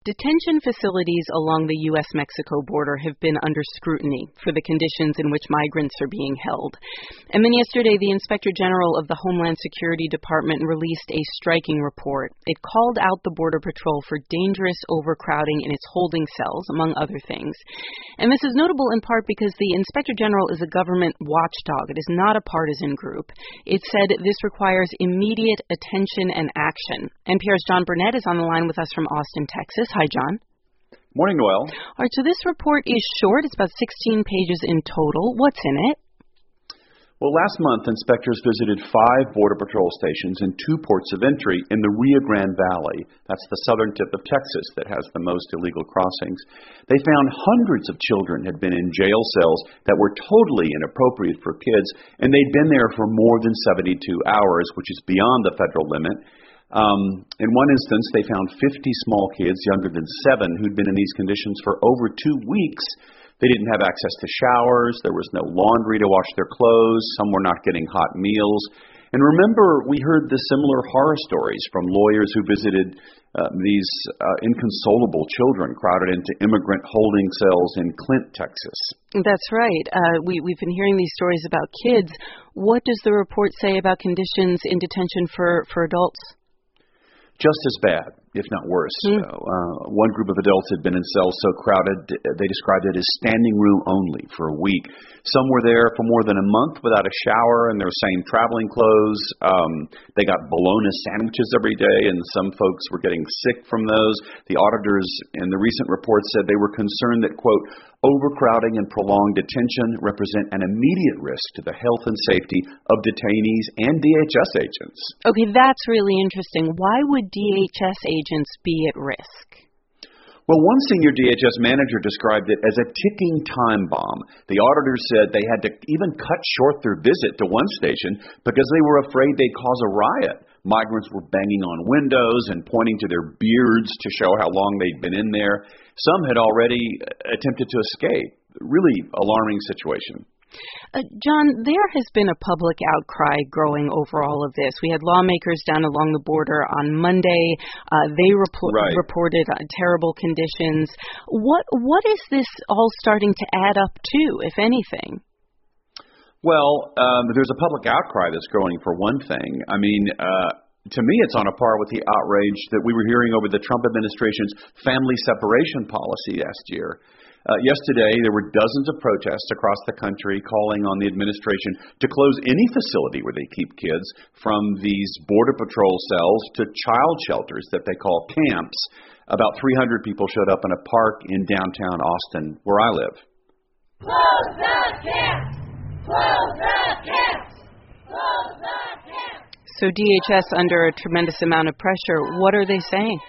Detention facilities along the U.S.-Mexico border have been under scrutiny for the conditions in which migrants are being held. And then yesterday, the Inspector General of the Homeland Security Department released a striking report. It called out the Border Patrol for dangerous overcrowding in its holding cells, among other things. And this is notable in part because the Inspector General is a government watchdog. It is not a partisan group. It said this requires immediate attention and action. NPR's John Burnett is on the line with us from Austin, Texas. Hi, John. Morning, Noel. All right, so this report is short. It's about 16 pages in total. What's in it? Well, last month, inspectors visited 5 Border Patrol stations and 2 ports of entry in the Rio Grande Valley. That's the southern tip of Texas that has the most illegal crossings. They found hundreds of children had been in jail cells that were totally inappropriate for kids, and they'd been there for more than 72 hours, which is beyond the federal limit. In one instance, they found 50 small kids younger than 7 who'd been in these conditions for over 2 weeks. They didn't have access to showers. There was no laundry to wash their clothes. Some were not getting hot meals. And remember, we heard the similar horror stories from lawyers who visited these inconsolable children crowded into immigrant holding cells in Clint, Texas. That's right. We've been hearing these stories about kids. What does the report say about conditions in detention for adults? Just as bad, if not worse. One group of adults had been in cells so crowded, they described it as standing room only for a week. Some were there for more than a month without a shower in their same traveling clothes. They got bologna sandwiches every day, and some folks were getting sick from those. The auditors in the recent report said they were concerned that, quote, overcrowding and prolonged detention represent an immediate risk to the health and safety of detainees and DHS agents. Okay, that's really interesting. Why would DHS agents be at risk? Well, one senior DHS manager described it as a ticking time bomb. The auditors said they had to even cut short their visit to one station because they were afraid they'd cause a riot. Migrants were banging on windows and pointing to their beards to show how long they'd been in there. Some had already attempted to escape. Really alarming situation. John, there has been a public outcry growing over all of this. We had lawmakers down along the border on Monday. They reported terrible conditions. What is this all starting to add up to, if anything? Well, there's a public outcry that's growing for one thing. I mean, to me, it's on a par with the outrage that we were hearing over the Trump administration's family separation policy last year. Yesterday, there were dozens of protests across the country calling on the administration to close any facility where they keep kids, from these Border Patrol cells to child shelters that they call camps. About 300 people showed up in a park in downtown Austin, where I live. Close the camps! Close the camps! Close the camps! So DHS under a tremendous amount of pressure. What are they saying?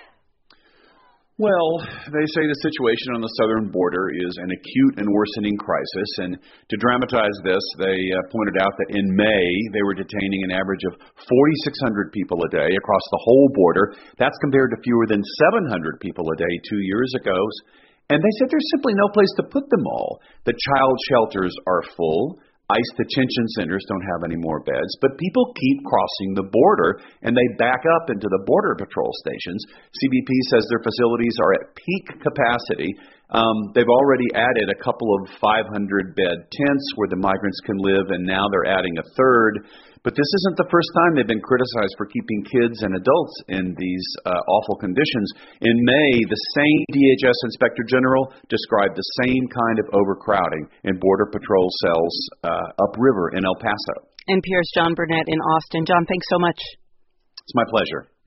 Well, they say the situation on the southern border is an acute and worsening crisis, and to dramatize this, they pointed out that in May, they were detaining an average of 4,600 people a day across the whole border. That's compared to fewer than 700 people a day 2 years ago. And they said there's simply no place to put them all. The child shelters are full. ICE detention centers don't have any more beds, but people keep crossing the border, and they back up into the Border Patrol stations. CBP says their facilities are at peak capacity. They've already added a couple of 500-bed tents where the migrants can live, and now they're adding a third. But this isn't the first time they've been criticized for keeping kids and adults in these awful conditions. In May, the same DHS Inspector General described the same kind of overcrowding in Border Patrol cells upriver in El Paso. NPR's John Burnett in Austin. John, thanks so much. It's my pleasure.